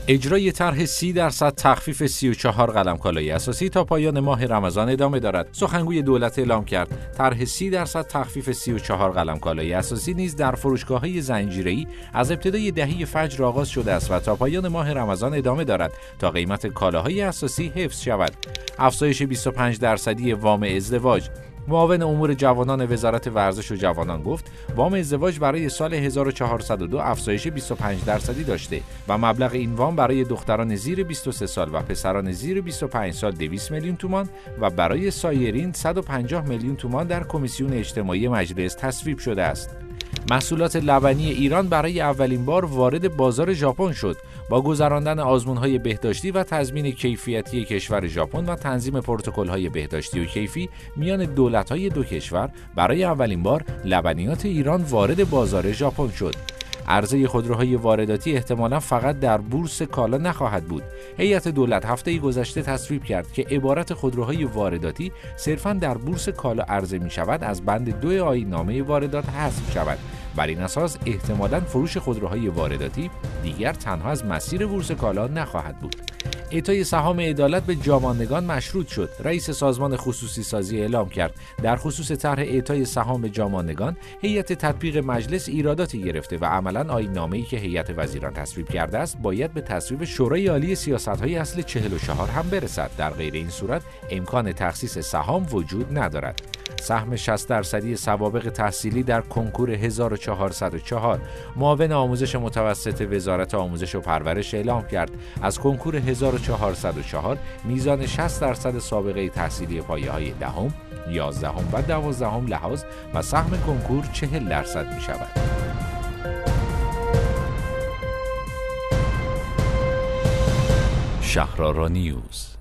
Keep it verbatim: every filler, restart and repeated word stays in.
اجرای طرح سی درصد تخفیف سی و چهار قلم کالای اساسی تا پایان ماه رمضان ادامه دارد. سخنگوی دولت اعلام کرد طرح سی درصد تخفیف سی و چهار قلم کالای اساسی نیز در فروشگاه‌های زنجیره‌ای از ابتدای دهه فجر آغاز شده است و تا پایان ماه رمضان ادامه دارد تا قیمت کالاهای اساسی حفظ شود. افزایش بیست و پنج درصدی وام ازدواج. معاون امور جوانان وزارت ورزش و جوانان گفت وام ازدواج برای سال هزار و چهارصد و دو افزایش بیست و پنج درصدی داشته و مبلغ این وام برای دختران زیر بیست و سه سال و پسران زیر بیست و پنج سال دویست میلیون تومان و برای سایرین صد و پنجاه میلیون تومان در کمیسیون اجتماعی مجلس تصویب شده است. محصولات لبنی ایران برای اولین بار وارد بازار ژاپن شد. با گذراندن آزمون‌های بهداشتی و تضمین کیفیتی کشور ژاپن و تنظیم پروتکل‌های بهداشتی و کیفی میان دولت‌های دو کشور، برای اولین بار لبنیات ایران وارد بازار ژاپن شد. عرضه خودروهای وارداتی احتمالاً فقط در بورس کالا نخواهد بود. هیئت دولت هفته گذشته تصویب کرد که عبارت خودروهای وارداتی صرفاً در بورس کالا عرضه می شود از بند دو آیین نامه واردات حذف شود. بر این اساس احتمالاً فروش خودروهای وارداتی دیگر تنها از مسیر بورس کالا نخواهد بود. اعطای سهام عدالت به جاماندگان مشروط شد. رئیس سازمان خصوصی سازی اعلام کرد در خصوص طرح اعطای سهام به جاماندگان هیئت تطبیق مجلس ایراداتی گرفته و عملاً آیین‌نامه‌ای که هیئت وزیران تصویب کرده است باید به تصویب شورای عالی سیاست‌های اصل چهل و چهار هم برسد. در غیر این صورت امکان تخصیص سهام وجود ندارد. سهم شصت درصدی سوابق تحصیلی در کنکور هزار و چهارصد و چهار. معاون آموزش متوسط وزارت آموزش و پرورش اعلام کرد از کنکور هزار و چهارصد و چهار میزان شصت درصد سابقه تحصیلی پایه‌های دهم، یازدهم و دوازدهم لحاظ و سهم کنکور چهل درصد می شود. شهرآرا نیوز.